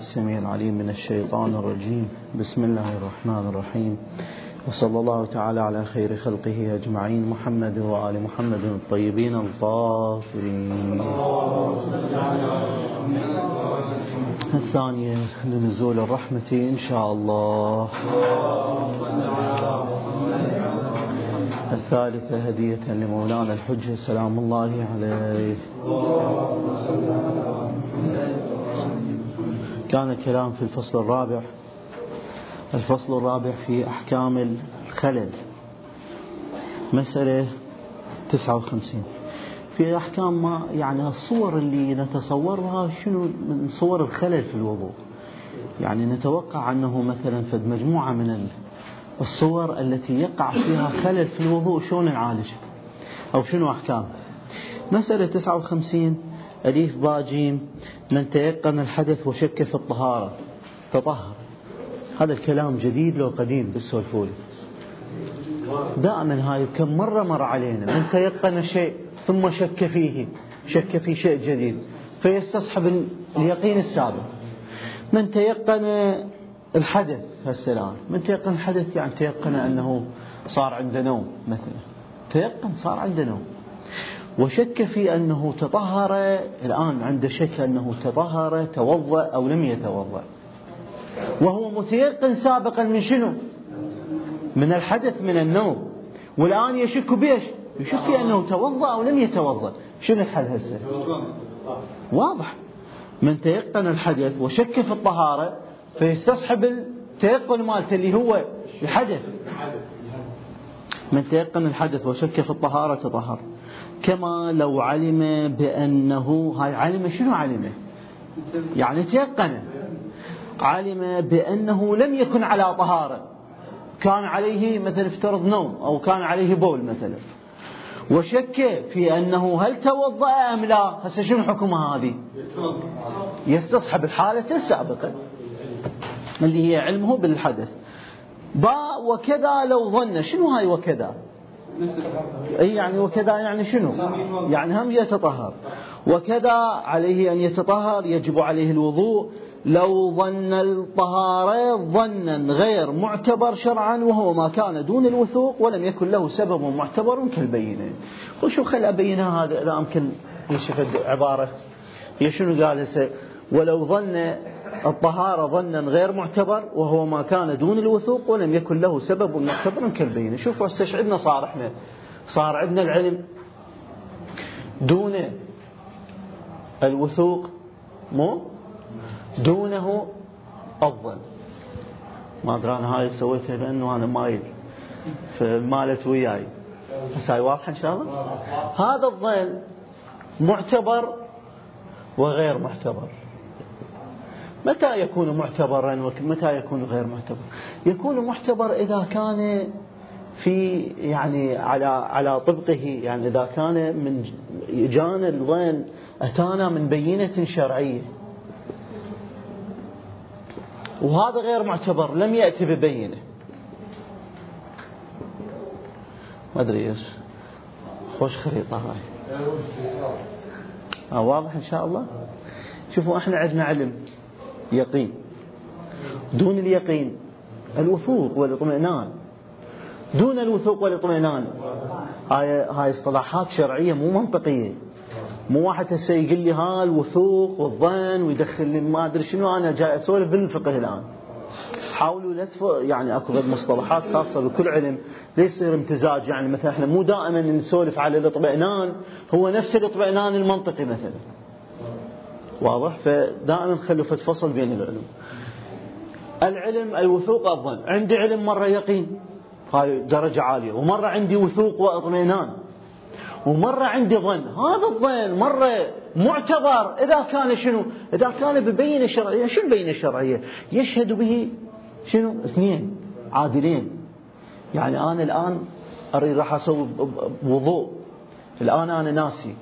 السميع العليم من الشيطان الرجيم. بسم الله الرحمن الرحيم، وصلى الله تعالى على خير خلقه أجمعين، محمد وآل محمد الطيبين الطاهرين. الثانية لنزول الرحمة إن شاء الله. الثالثة هدية لمولانا الحجة سلام الله عليه. كان الكلام في الفصل الرابع. الفصل الرابع في أحكام الخلل، مسألة 59 في أحكام ما يعني الصور اللي نتصورها شنو من صور الخلل في الوضوء. يعني نتوقع أنه مثلا في مجموعة من الصور التي يقع فيها خلل في الوضوء شلون نعالجها أو شنو أحكام. مسألة 59 أليف باجيم: من تيقن الحدث وشك في الطهارة تطهر. هذا الكلام جديد لو قديم بالسولفولي، دائما هاي كم مرة مر علينا. من تيقن شيء ثم شك في شيء جديد فيستصحب اليقين السابق. من تيقن الحدث هالسلام، من تيقن الحدث يعني تيقن أنه صار عنده نوم مثلا، تيقن صار عنده نوم، وشك في أنه تطهر، الآن عنده شك أنه تطهر توضأ أو لم يتوضأ، وهو متيقن سابقا من شنو؟ من الحدث، من النوم، والآن يشك بيش؟ يشك في أنه توضأ أو لم يتوضأ. شنو الحل هسه؟ واضح. من تيقن الحدث وشك في الطهارة فيستصحب التيقن مالته اللي هو الحدث. من تيقن الحدث وشك في الطهارة تطهر، كما لو علم بأنه، هاي علم شنو علمه؟ يعني تيقن، علم بأنه لم يكن على طهارة، كان عليه مثلا افترض نوم أو كان عليه بول مثلا، وشك في أنه هل توضأ أم لا. هسه شنو حكمها هذه؟ يستصحب الحالة السابقة اللي هي علمه بالحدث. وكذا لو ظن. شنو هاي وكذا؟ أي يعني وكذا يعني شنو؟ يعني هم يتطهر. وكذا عليه أن يتطهر، يجب عليه الوضوء لو ظن الطهارة ظنا غير معتبر شرعا، وهو ما كان دون الوثوق ولم يكن له سبب معتبر كالبينة. وشو خل أبينها هذا لا يمكن يشفد عبارة. هي شنو قال هسه؟ ولو ظن الطهارة ظنا غير معتبر وهو ما كان دون الوثوق ولم يكن له سبب معتبر كالبينة. شوفوا استشعرنا صار عندنا العلم دون الوثوق، مو دونه الظن. ما أدري أنا هاي سويتها لأنه أنا مايل فمالت وياي، بس هاي واضحة إن شاء الله. هذا الظن معتبر وغير معتبر. متى يكون معتبرا ومتى يكون غير معتبر؟ يكون معتبر إذا كان في يعني على طبقه، يعني إذا كان من جانا الظن أتانا من بينة شرعية، وهذا غير معتبر لم يأتي ببينة. ما أدري إيش خوش خريطة هاي. واضح إن شاء الله. شوفوا إحنا عندنا علم يقين، دون اليقين الوثوق والاطمئنان، دون الوثوق والاطمئنان. هاي اصطلاحات شرعية مو منطقية. مو واحد هسه يقول لي ها الوثوق والظن ويدخل لي ما ادري شنو. انا جاي اسولف بالفقه الان. حاولوا لا يعني اكو مصطلحات خاصه بكل علم لا يصير امتزاج. يعني مثلا احنا مو دائما نسولف على الاطمئنان هو نفس الاطمئنان المنطقي مثلا، واضح؟ فدائما خلوا فصل بين العلوم. العلم الوثوق الظن. عندي علم مره يقين، هاي درجه عاليه، ومره عندي وثوق واطمئنان، ومرة عندي ظن. هذا الظن مرة معتبر إذا كان شنو؟ إذا كان ببينة شرعية. شو البينة الشرعية؟ يشهد به شنو؟ اثنين عادلين. يعني أنا الآن أريد راح أسوي وضوء، الآن أنا ناسي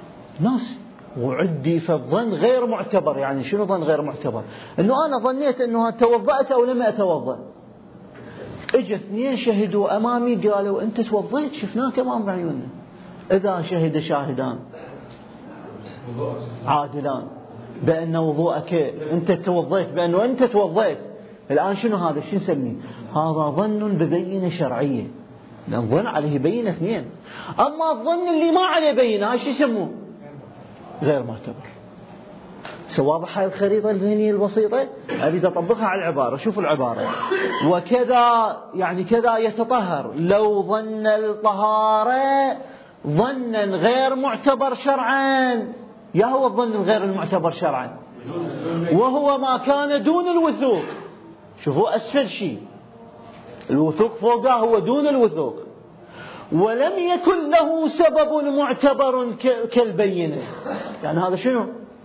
وعدي فالظن غير معتبر. يعني شنو ظن غير معتبر؟ إنه أنا ظنيت إنه توضأت أو لم أتوضأ. إجا اثنين شهدوا أمامي قالوا أنت توضيت، شفناك أمام عيوننا. إذا شهد شاهدان عادلان بأن وضوءك أنت توضيت، بأنه أنت توضيت. الآن شنو هذا؟ شو نسميه؟ هذا ظن ببينة شرعية، الظن عليه بينة اثنين. أما الظن اللي ما عليه بينة هاي شو يسموه؟ غير معتبر. واضح هاي الخريطة الذهنية البسيطة؟ أريد أطبقها على العبارة. شوفوا العبارة: وكذا يعني كذا يتطهر لو ظن الطهارة ظنا غير معتبر شرعا. يا هو الظن الغير المعتبر شرعا وهو ما كان دون الوثوق. شوفوا أسفل شيء، الوثوق فوقه هو دون الوثوق، ولم يكن له سبب معتبر كالبينة. يعني هذا شنو؟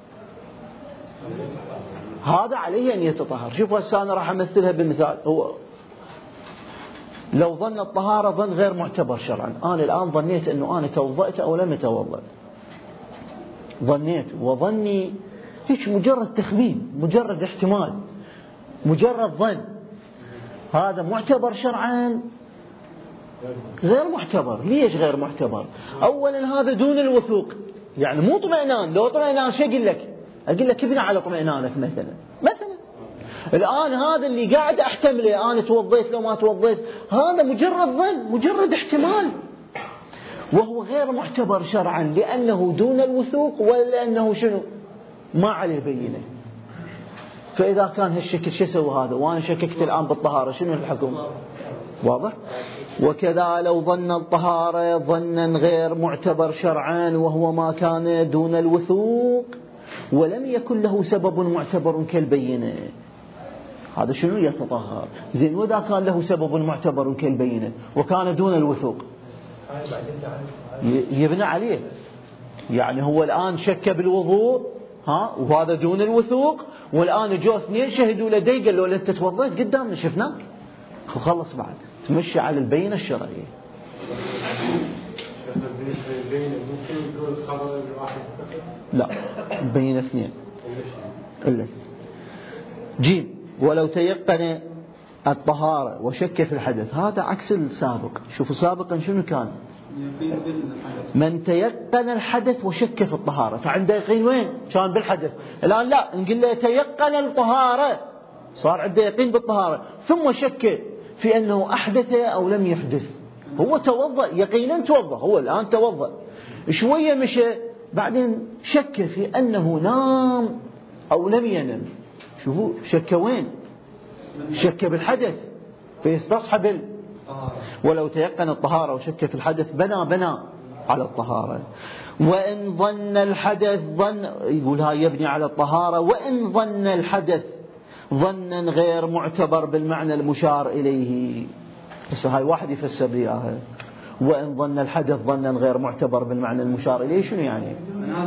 هذا عليه أن يتطهر. شوفوا هسه أنا راح أمثلها بمثال. هو لو ظن الطهارة ظن غير معتبر شرعا، أنا الآن ظنيت أنه أنا توضأت أو لم أتوضأ، ظنيت، وظني هيك مجرد تخمين، مجرد احتمال، مجرد ظن، هذا معتبر شرعا؟ غير معتبر. ليش غير معتبر؟ أولا هذا دون الوثوق، يعني مو طمئنان. لو طمئنان شو أقول لك؟ أقول لك ابني على طمئنانك مثلا. الآن هذا اللي قاعد أحتمله، أنا توضيت لو ما توضيت، هذا مجرد ظن، مجرد احتمال، وهو غير معتبر شرعا لأنه دون الوثوق ولأنه شنو؟ ما عليه بينة. فإذا كان هالشكل شو يسوي هذا؟ وأنا شككت الآن بالطهارة، شنو الحكم؟ واضح؟ وكذا لو ظن الطهارة ظنا غير معتبر شرعا وهو ما كان دون الوثوق ولم يكن له سبب معتبر كالبينة. هذا شنو؟ يتطهر. زين، وإذا كان له سبب معتبر كالبينة وكان دون الوثوق يبنى عليه. يعني هو الآن شك بالوضوء وهذا دون الوثوق، والآن جو اثنين شهدوا لدي قالوا له أنت توضيت قدامنا شفناك، وخلص بعد تمشي على البينة الشرعية. لا، بين اثنين إلا. جيم: ولو تيقن الطهارة وشك في الحدث. هذا عكس السابق. شوفوا سابقا شنو كان؟ من تيقن الحدث وشك في الطهارة، فعنده يقين وين؟ كان بالحدث. الآن لا، نقول له تيقن الطهارة، صار عنده يقين بالطهارة، ثم شك في أنه أحدث أو لم يحدث. هو توضأ يقينا، توضأ، هو الآن توضأ، شوية مشى، بعدين شك في أنه نام أو لم ينم. شوفوا شك وين؟ شك بالحدث فيستصحب ولو تيقن الطهارة وشك في الحدث بنى على الطهارة. وإن ظن الحدث يقول هاي يبني على الطهارة. وإن ظن الحدث ظنا غير معتبر بالمعنى المشار إليه. بس هاي واحد يفسر لي إياها. وإن ظن الحدث ظنا غير معتبر بالمعنى المشار إليه شنو يعني؟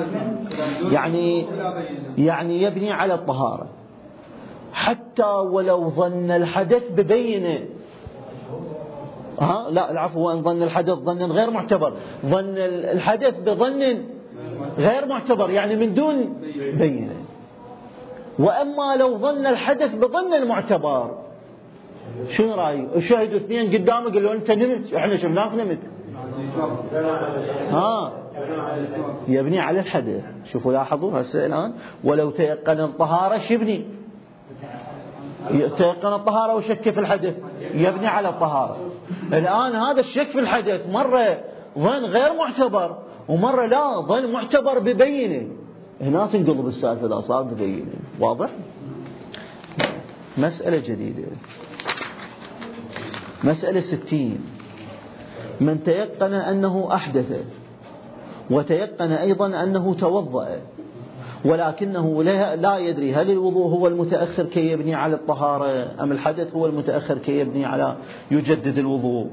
يعني يبني على الطهارة حتى ولو ظن الحدث ببينه. لا العفو، وإن ظن الحدث ظنا غير معتبر، ظن الحدث بظن غير معتبر يعني من دون بينه. وأما لو ظن الحدث بظن المعتبر، شنو رأيه؟ شاهدوا اثنين قدامه قالوا أنت نمت، احنا شفناك نمت، يبني على الحدث. شوفوا لاحظوا هسه الآن ولو تيقن الطهارة شبني؟ تيقن الطهارة وشك في الحدث يبني على الطهارة. الآن هذا الشك في الحدث مرة ظن غير معتبر ومرة لا ظن معتبر ببينه، هنا تنقلب السالفة لا صار ببينه. واضح؟ مسألة جديدة، مسألة 60. من تيقن أنه أحدث وتيقن أيضا أنه توضأ ولكنه لا يدري هل الوضوء هو المتأخر كي يبني على الطهارة أم الحدث هو المتأخر كي يبني على يجدد الوضوء.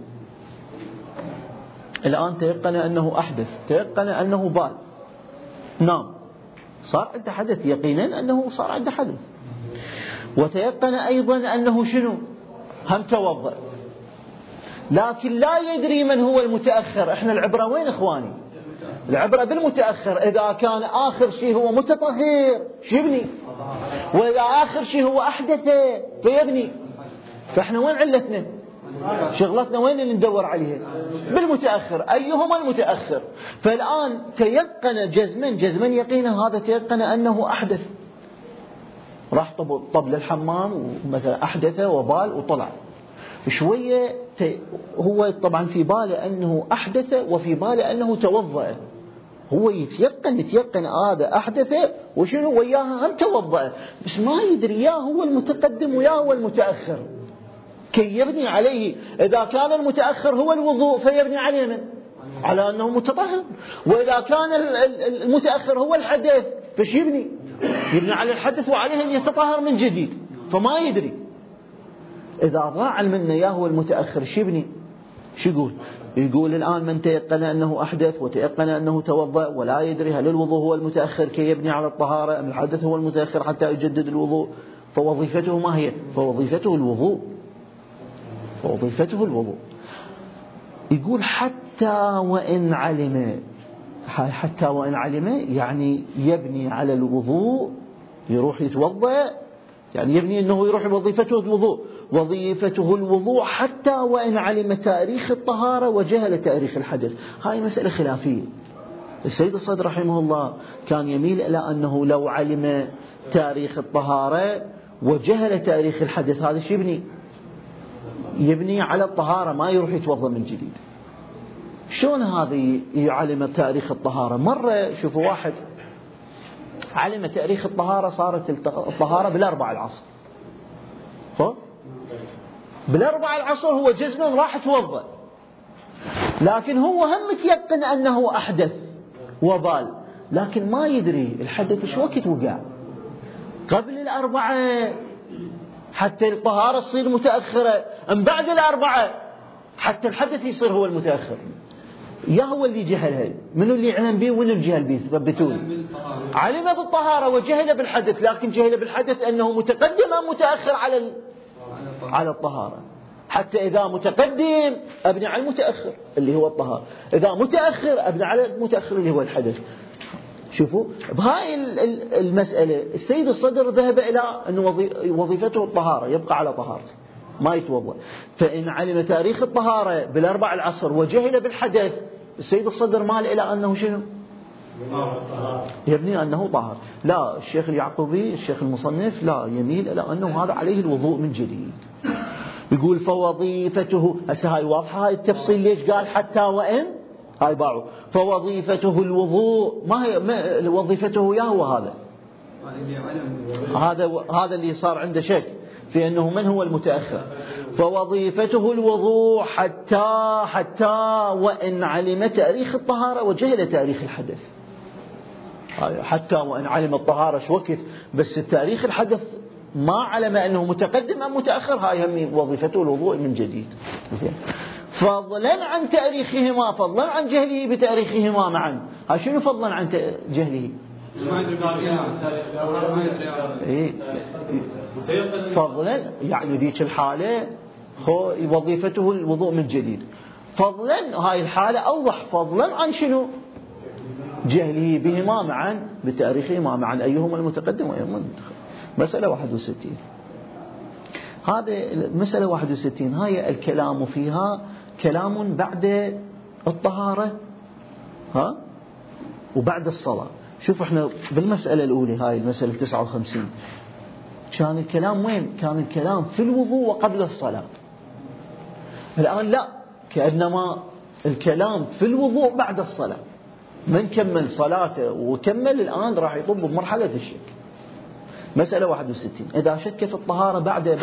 الآن تيقن أنه أحدث، تيقن أنه بال، نام، صار عنده حدث، يقينا أنه صار عنده حدث. وتيقن أيضا أنه شنو؟ هم توضأ، لكن لا يدري من هو المتأخر. احنا العبرة وين اخواني؟ العبرة بالمتأخر. إذا كان آخر شيء هو متطهر شيبني، وإذا آخر شيء هو أحدث فيبني. فإحنا وين علتنا؟ شغلتنا وين ندور عليها؟ بالمتأخر. أيهما المتأخر؟ فالآن تيقن جزما يقينا، هذا تيقن أنه أحدث راح طب للحمام ومثلا أحدث وبال وطلع شوية، هو طبعا في باله أنه أحدث وفي باله أنه توضأ، هو يتيقن هذا أحدث وشنو وياها هم توضأ، بس ما يدري يا هو المتقدم ويا هو المتأخر، كي يبني عليه. إذا كان المتأخر هو الوضوء فيبني عليه من؟ على أنه متطهر. وإذا كان المتأخر هو الحدث فش يبني على الحدث وعليه أن يتطهر من جديد، فما يدري. إذا ضاع منه يا هو المتأخر شو يبني؟ شو يقول الآن من تيقن أنه أحدث وتيقن أنه توضأ ولا يدري هل الوضوء هو المتأخر كي يبني على الطهارة أم الحدث هو المتأخر حتى يجدد الوضوء، فوظيفته ما هي؟ فوظيفته الوضوء. يقول حتى وإن علم، حتى وإن علم يعني يبني على الوضوء، يروح يتوضأ، يعني يبني أنه يروح وظيفته الوضوء حتى وإن علم تاريخ الطهارة وجهل تاريخ الحدث. هاي مسألة خلافية. السيد الصدر رحمه الله كان يميل إلى أنه لو علم تاريخ الطهارة وجهل تاريخ الحدث هذا شو يبني على الطهارة، ما يروح يتوضأ من جديد. شلون هذا يعلم تاريخ الطهارة؟ مرة شوفوا واحد علم تاريخ الطهارة، صارت الطهارة بالأربع العصر، بالأربع العصر هو جزما راح توضأ، لكن هو هم متيقن أنه أحدث وبال، لكن ما يدري الحدث شو وقت وقع قبل الأربعة حتى الطهارة تصير متأخرة، أم بعد الأربعة حتى الحدث يصير هو المتأخر. يا هو اللي جهل، منو اللي علم به ومنو الجهل به؟ ثبتون. علم بالطهارة وجهل بالحدث، لكن جهل بالحدث أنه متقدم أم متأخر على الطهارة. حتى إذا متقدم أبني على المتأخر اللي هو الطهارة، إذا متأخر أبني على المتأخر اللي هو الحدث. شوفوا بهاي المسألة السيد الصدر ذهب إلى أن وظيفته الطهارة، يبقى على طهارته ما يتوضأ. فإن علم تاريخ الطهارة بالأربع العصر وجهل بالحدث، السيد الصدر مال إلى أنه شنو؟ يبني أنه طهر. لا، الشيخ اليعقوبي الشيخ المصنف لا، يميل إلى أنه هذا عليه الوضوء من جديد. يقول فوظيفته، هسه هاي واضحة هاي التفصيل ليش قال حتى وإن، هاي باعوا. فوظيفته الوضوء، ما هي وظيفته؟ يا هو هذا اللي صار عنده شك في أنه من هو المتأخر. فوظيفته الوضوء حتى وإن علم تاريخ الطهارة وجهل تاريخ الحدث. حتى وإن علم الطهارة شو وقت، بس التاريخ الحدث ما علم أنه متقدم أم متأخر، هاي هم وظيفته الوضوء من جديد. فضلا عن تاريخهما، فضلا عن جهله بتاريخهما معا. هاي شنو فضلا عن جهله؟ فضلا يعني ذيك الحالة هو وظيفته الوضوء من جديد. فضلا هاي الحالة أوضح، فضلا عن شنو؟ جهله بهما معا بتاريخهما معا، أيهما المتقدم وأيهما المتأخر. مسألة 61. هذه المسألة 61 هاي الكلام فيها كلام بعد الطهارة وبعد الصلاة. شوف احنا بالمسألة الأولى هاي المسألة 59 كان الكلام وين؟ كان الكلام في الوضوء وقبل الصلاة. الآن لا، كأنما الكلام في الوضوء بعد الصلاة. من كمل صلاته وكمل الآن راح يطب بمرحلة الشك. مسألة 61 إذا شك في الطهارة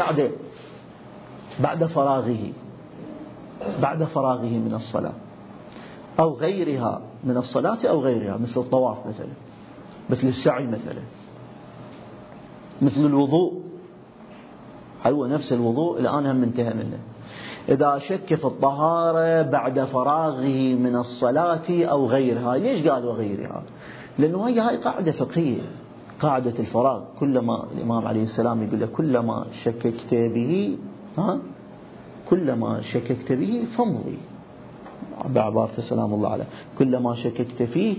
بعد فراغه من الصلاة أو غيرها من الصلاة أو غيرها، مثل الطواف مثلا، مثل السعي مثلا، مثل الوضوء، هو نفس الوضوء الآن هم انتهى منه. إذا شك في الطهارة بعد فراغه من الصلاة أو غيرها. ليش قال وغيرها؟ لأنه هاي قاعدة فقهية، قاعدة الفراغ. كلما الإمام عليه السلام يقول له كلما شككت به فامضي، بعبارة سلام الله عليه، كلما شككت فيه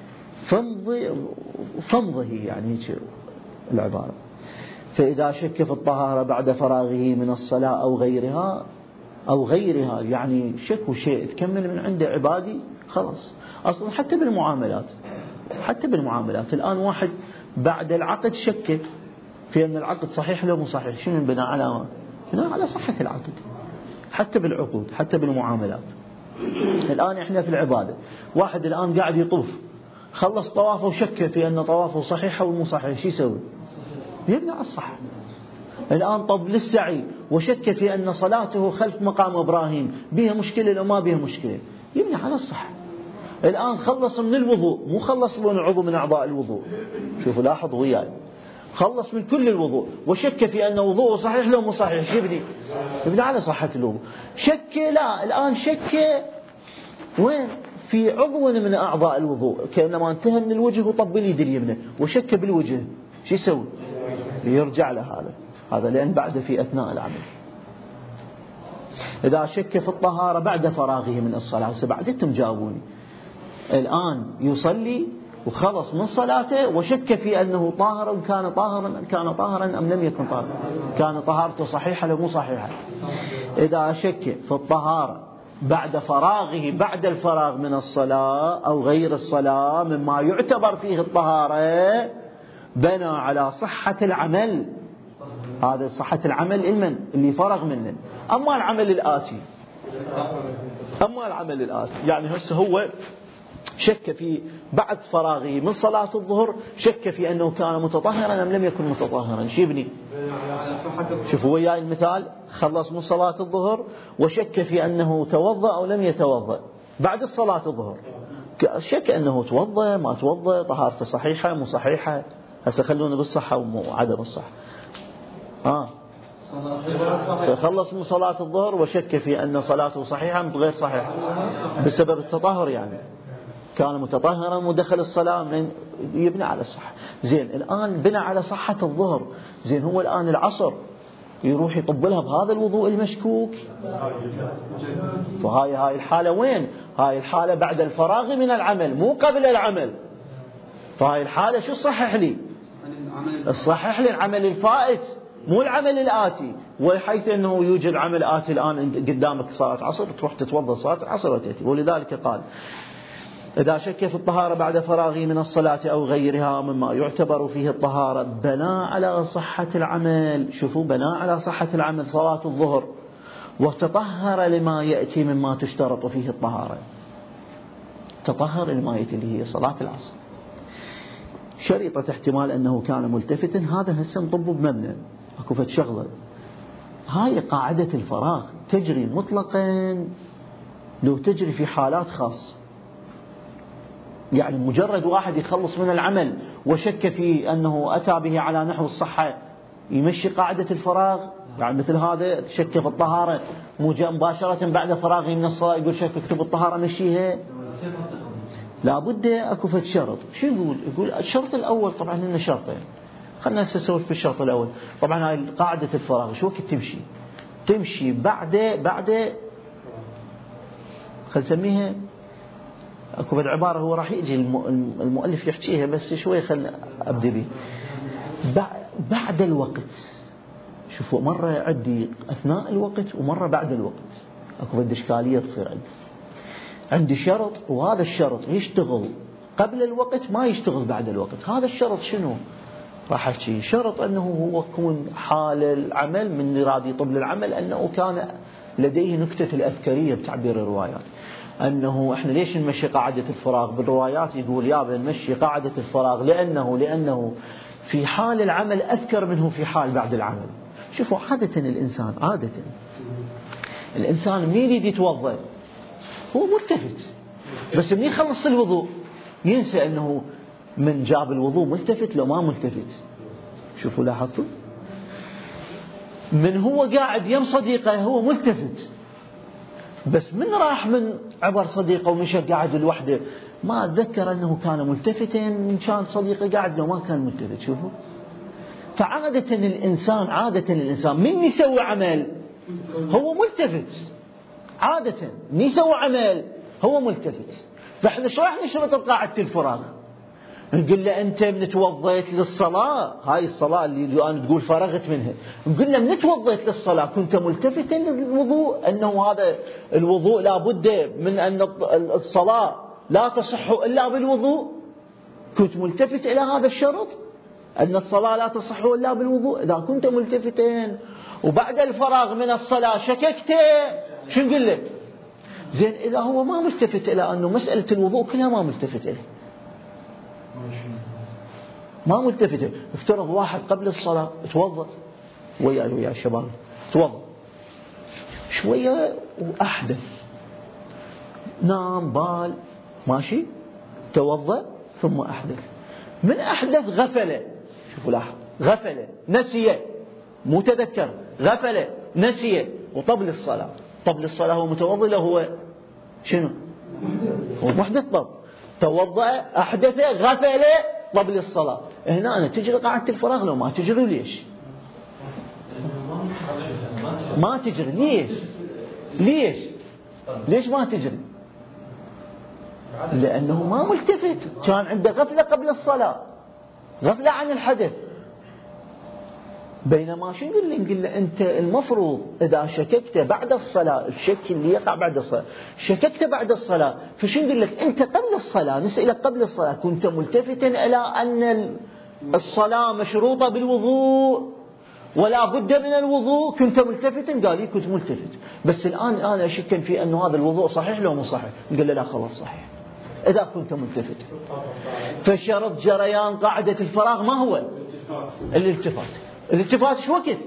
فامضه، يعني هيك العبارة. فإذا شك في الطهارة بعد فراغه من الصلاة أو غيرها يعني شك شيء تكمل من عنده عبادي خلاص. أصلا حتى بالمعاملات الآن واحد بعد العقد شكك في أن العقد صحيح لو مو صحيح. شنو البناء على؟ بناء على صحة العقد، حتى بالعقود حتى بالمعاملات. الآن إحنا في العبادة، واحد الآن قاعد يطوف، خلص طوافه وشك في أن طوافه صحيح أو مو صحيح، شو يسوي؟ يبني على الصحة. الآن طب للسعي وشك في أن صلاته خلف مقام إبراهيم بها مشكلة لو ما بها مشكلة، يبني على الصحة. الآن خلص من الوضوء، مو خلص من عضو من أعضاء الوضوء، شوفوا لاحظوا وياي، خلص من كل الوضوء وشك في أن وضوءه صحيح لو مو صحيح، يبني على صحة الوضوء. شك لا، الآن شك وين؟ في عضو من أعضاء الوضوء، كأنما انتهى من الوجه وطب اليد اليمنى وشك بالوجه، شو يسوي؟ يرجع له هذا لأن بعد في أثناء العمل. إذا شك في الطهارة بعد فراغه من الصلاة، بعدتم جاوبوني، الآن يصلي وخلص من صلاته وشك في أنه طاهر، كان طاهرا أم لم يكن طاهرا، كان طهارته صحيحة لو مو صحيحة. إذا شك في الطهارة بعد فراغه، بعد الفراغ من الصلاة أو غير الصلاة مما يعتبر فيه الطهارة، بنى على صحة العمل. هذا صحة العمل اللي فرغ منه. أما العمل الآتي يعني هسه هو شك في بعد فراغه من صلاة الظهر، شك في أنه كان متطهرا أم لم يكن متطهرا، شو يبني؟ شوفوا وياي المثال، خلص من صلاة الظهر وشك في أنه توضأ أو لم يتوضأ بعد الصلاة الظهر، شك أنه توضأ ما توضأ، طهارته صحيحة مو صحيحة. هسه خلونا بالصحة وعدم الصحة. خلص من صلاة الظهر وشك في أن صلاته صحيحة أم غير صحيحة بسبب التطهر، يعني كان متطهرا ودخل الصلاة، يبنى على الصحة. زين الآن بنى على صحة الظهر، زين هو الآن العصر يروح يطب لها بهذا الوضوء المشكوك، فهاي الحالة وين؟ هاي الحالة بعد الفراغ من العمل مو قبل العمل. فهاي الحالة شو صحح لي؟ الصحح لي العمل الفائت مو العمل الآتي. وحيث أنه يوجد عمل آتي الآن قدامك صلاة عصر، تروح تتوضأ صلاة العصر وتأتي. ولذلك قال إذا شك في الطهارة بعد فراغه من الصلاة أو غيرها مما يعتبر فيه الطهارة، بنى على صحة العمل. شوفوا، بنى على صحة العمل صلاة الظهر، وتطهر لما يأتي مما تشترط فيه الطهارة. تطهر لما يأتي اللي هي صلاة العصر. شريطة احتمال أنه كان ملتفتا، هذا هسه نطبه بمبنى أكو فد شغلة. هاي قاعدة الفراغ تجري مطلقا لو تجري في حالات خاصة، يعني مجرد واحد يخلص من العمل وشك في أنه أتى به على نحو الصحة يمشي قاعدة الفراغ. يعني مثل هذا شك في الطهارة مباشرة بعد فراغه من الصلاة يقول شك في الطهارة مشيها، لابد أكو فد شرط. شو يقول الشرط الأول طبعا لنا شرطين، خلنا نسولف في الشرط الأول. طبعا هاي قاعدة الفراغ شو وقت تمشي بعد خل نسميها اكو بالعبارة، هو راح يجي المؤلف يحكيها بس شوي خل ابدي به. بعد الوقت، شوفوا مرة عندي اثناء الوقت ومرة بعد الوقت، اكو بد اشكالية تصير عندي شرط، وهذا الشرط يشتغل قبل الوقت ما يشتغل بعد الوقت. هذا الشرط شنو؟ راح احكي شرط انه هو يكون حال العمل من راد يطب للعمل انه كان لديه نكتة الأذكرية بتعبير الروايات، أنه إحنا ليش نمشي قاعدة الفراغ بالروايات؟ يقول يابا نمشي قاعدة الفراغ لأنه في حال العمل أذكر منه في حال بعد العمل. شوفوا عادة الإنسان مين يريد يتوضأ هو ملتفت، بس من يخلص الوضوء ينسى أنه من جاب الوضوء ملتفت لو ما ملتفت. شوفوا لاحظتوا، من هو قاعد يم صديقه هو ملتفت، بس من راح من عبر صديقه ومشى قاعد لوحده ما أتذكر أنه كان ملتفتا من كان صديقه قاعد لو ما كان ملتفت. شوفوا، فعادة الإنسان من يسوي عمل هو ملتفت، عادة من يسوي عمل هو ملتفت. فإحنا شو راح نشرط قاعدة الفراغ؟ نقول له أنت من توضيت للصلاة، هاي الصلاة اللي أنا تقول فرغت منها، نقول له من توضيت للصلاة كنت ملتفتا للوضوء، أنه هذا الوضوء لابد من أن الصلاة لا تصح إلا بالوضوء، كنت ملتفت إلى هذا الشرط؟ أن الصلاة لا تصح إلا بالوضوء. إذا كنت ملتفتا وبعد الفراغ من الصلاة شككت، شو نقول لك؟ زين إذا هو ما ملتفت إلى أنه مسألة الوضوء كلها ما ملتفت إليه، ما ملتفت. افترض واحد قبل الصلاة توضأ ويا الشباب، توضأ شوية وأحدث، نام بال ماشي، توضأ ثم أحدث. من أحدث غفل، شوفوا لاحظ، غفل نسي، مو تذكر، غفل نسي وطبل الصلاة. طبل الصلاة هو متوضئ له هو شنو؟ هو محدث. طب توضأ أحدث غفل طبل الصلاة. هنا أنا تجري قاعدة الفراغ لو ما تجري ليش؟ ما تجري ليش ما تجري؟ لأنه ما ملتفت، كان عنده غفلة قبل الصلاة، غفلة عن الحدث. بينما شو نقول له أنت المفروض إذا شككت بعد الصلاة، الشك اللي يقع بعد الصلاة، شككت بعد الصلاة، فشو نقول لك؟ أنت قبل الصلاة، نسألك قبل الصلاة كنت ملتفتا إلى أن الصلاة مشروطة بالوضوء ولا بد من الوضوء، كنت ملتفتا؟ قال لي كنت ملتفت، بس الآن أنا أشك في أن هذا الوضوء صحيح لو مو صحيح. قال له لا خلاص صحيح إذا كنت ملتفت. فشرط جريان قاعدة الفراغ ما هو؟ الالتفات. الالتفات شو وقت؟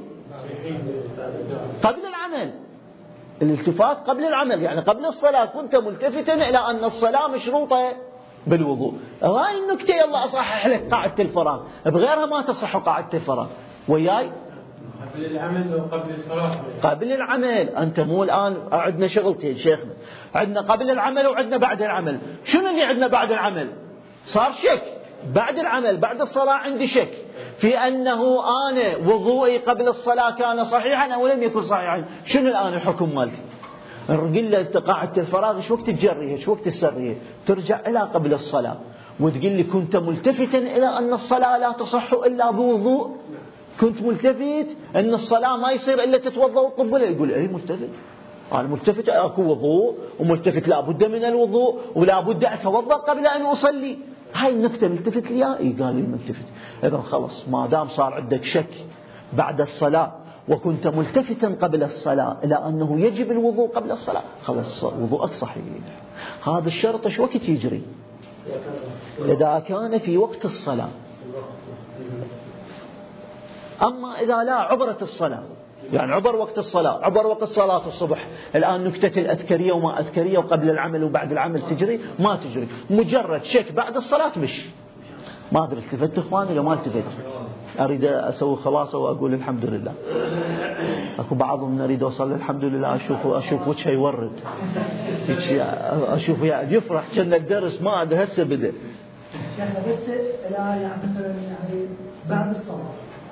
قبل العمل. الالتفات قبل العمل، يعني قبل الصلاة كنت ملتفتا إلى أن الصلاة مشروطة بالوضوء. هاي النكتة يلا أصحح لك قاعدة الفراغ، بغيرها ما تصح قاعدة الفراغ. وياي قبل العمل أو قبل الفراغ؟ قبل العمل. أنت مو الآن عندنا شغلتين شيخنا، عندنا قبل العمل وعندنا بعد العمل. شنو اللي عندنا بعد العمل؟ صار شك بعد العمل، بعد الصلاة عندي شك في أنه أنا وضوئي قبل الصلاة كان صحيحا أو لم يكن صحيحا. شنو الآن الحكم مالتي؟ نقول له قاعدة الفراغ شو وقت تجريها، شو وقت تسريها؟ ترجع إلى قبل الصلاة وتقول لي كنت ملتفتا إلى أن الصلاة لا تصح إلا بوضوء، كنت ملتفت أن الصلاة ما يصير إلا تتوضأ وتقبلها. يقول إيه ملتفت، أنا ملتفت أكو وضوء، وملتفت لا بد من الوضوء ولا بد أتوضأ قبل أن أصلي. هاي النكتة ملتفت لي؟ قال لي ملتفت. إذا خلص ما دام صار عندك شك بعد الصلاة وكنت ملتفتا قبل الصلاة إلى أنه يجب الوضوء قبل الصلاة، خلص وضوءك صحيح. هذا الشرط شو وقت يجري؟ إذا كان في وقت الصلاة. أما إذا لا عبرت الصلاة، يعني عبر وقت الصلاة، عبر وقت صلاة الصبح، الآن نكتة الأذكرية وما أذكرية وقبل العمل وبعد العمل تجري؟ ما تجري. مجرد شك بعد الصلاة مش ما أدري التفت إخواني لو ما التفت، أريد أسوي خلاصة وأقول الحمد لله. أكو بعضهم أريد أوصل الحمد لله أشوف وجهه يورد، أشوف يفرح كأن الدرس ما عاد هسه بدأ. بس يعني مثلا يعني بعد الصلاة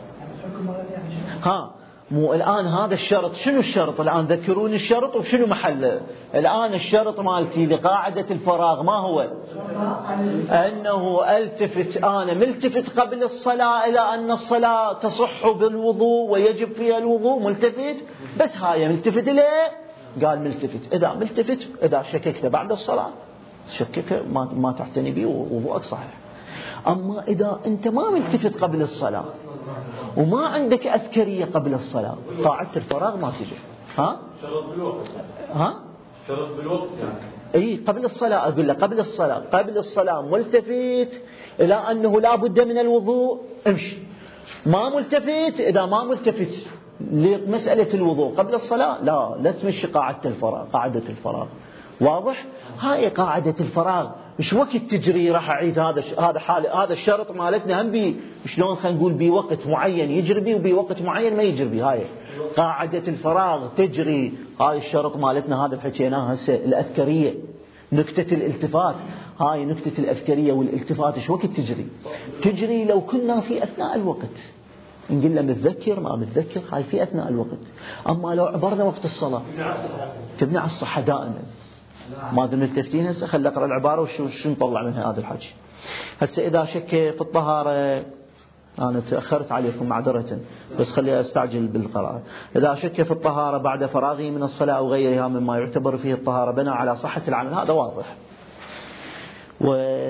ها مو الآن هذا الشرط. شنو الشرط الآن؟ ذكروني الشرط وشنو محله الآن. الشرط مالتي لقاعدة الفراغ ما هو؟ أنه التفت، أنا ملتفت قبل الصلاة إلى أن الصلاة تصح بالوضوء ويجب فيها الوضوء، ملتفت بس هاي ملتفت ليه؟ قال ملتفت. إذا ملتفت إذا شككت بعد الصلاة شكك ما تعتني به ووضوءك صحيح. أما إذا أنت ما ملتفت قبل الصلاة وما عندك أذكرية قبل الصلاة، قاعدة الفراغ ما تجي. شرط بالوقت. شرط بالوقت يعني. أي قبل الصلاة. أقول لك قبل الصلاة ملتفت إلى أنه لا بد من الوضوء، امشي. ما ملتفت، إذا ما ملتفت لمسألة الوضوء قبل الصلاة لا تمشي قاعدة الفراغ. واضح؟ هاي قاعدة الفراغ مش وقت تجري. راح أعيد هذا الشرط مالتنا هم شلون خلينا نقول بوقت معين يجري بيه وبوقت معين ما يجري بيه. هاي قاعدة الفراغ تجري. هاي الشرط مالتنا هذا اللي حكيناه هسه. الأذكرية نكتة الالتفات، هاي نكتة الأذكرية والالتفات شو وقت تجري لو كنا في أثناء الوقت نقول له متذكر ما متذكر، هاي في أثناء الوقت. أما لو عبرنا وقت الصلاة تبني على الصحة دائما. ما دام ملتفتين هسه خلي أقرأ العبارة وشو نطلع منها هذا الحكي. هسه إذا شك في الطهارة، أنا تأخرت عليكم معذرة بس خلي أستعجل بالقراءة. إذا شك في الطهارة بعد فراغه من الصلاة أو غيرها مما يعتبر فيه الطهارة بنى على صحة العمل، هذا واضح.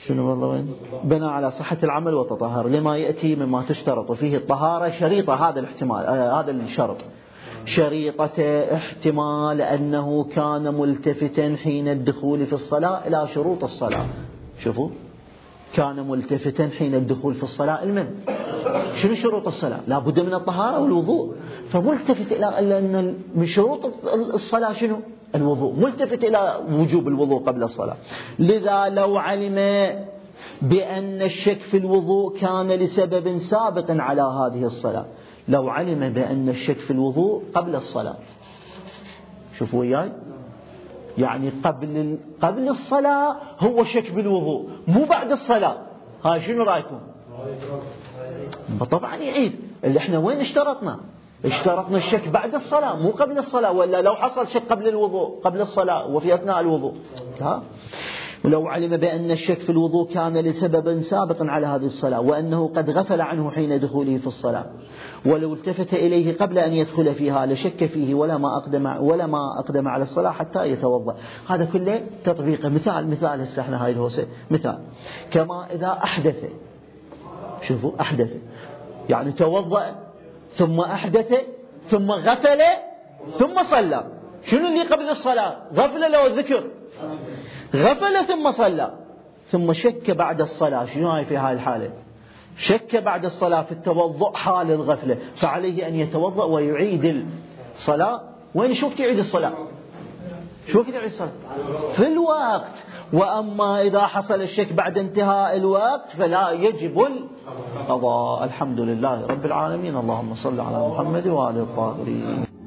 شنو والله وين؟ بناء على صحة العمل وتطهر لما يأتي مما تشترط فيه الطهارة شريطة هذا الاحتمال هذا الشرط شريطة احتمال أنه كان ملتفتا حين الدخول في الصلاة إلى شروط الصلاة. شوفوا كان ملتفتا حين الدخول في الصلاة شنو شروط الصلاة؟ لا بد من الطهارة والوضوء. فملتفت إلى أن من شروط الصلاة شنو؟ الوضوء. ملتفت إلى وجوب الوضوء قبل الصلاة. لذا لو علم بأن الشك في الوضوء كان لسبب سابق على هذه الصلاة، لو علم بأن الشك في الوضوء قبل الصلاة، شوفوا وياي، يعني قبل الصلاة هو شك بالوضوء مو بعد الصلاة. هاي شنو رأيكم؟ طبعا يعيد. اللي احنا وين اشترطنا الشك بعد الصلاة مو قبل الصلاة. ولا لو حصل شك قبل الوضوء قبل الصلاة وفي أثناء الوضوء ها؟ ولو علم بأن الشك في الوضوء كان لسبب سابق على هذه الصلاة وأنه قد غفل عنه حين دخوله في الصلاة، ولو التفت إليه قبل أن يدخل فيها لشك فيه ولا ما أقدم على الصلاة حتى يتوضأ. هذا كله تطبيقه. مثال هسه احنا هاي الهوسة مثال كما إذا أحدث. شوفوا أحدث يعني توضأ ثم أحدث ثم غفل ثم صلى. شنو اللي قبل الصلاة؟ غفل لو الذكر، غفل ثم صلى ثم شك بعد الصلاة. شنو هاي في هاي الحالة؟ شك بعد الصلاة في التوضؤ حال الغفلة، فعليه أن يتوضأ ويعيد الصلاة. وين شوف تعيد الصلاة؟ شوف تعيد الصلاة في الوقت. وأما إذا حصل الشك بعد انتهاء الوقت فلا يجب القضاء. الحمد لله رب العالمين. اللهم صل على محمد وآله الطاهرين.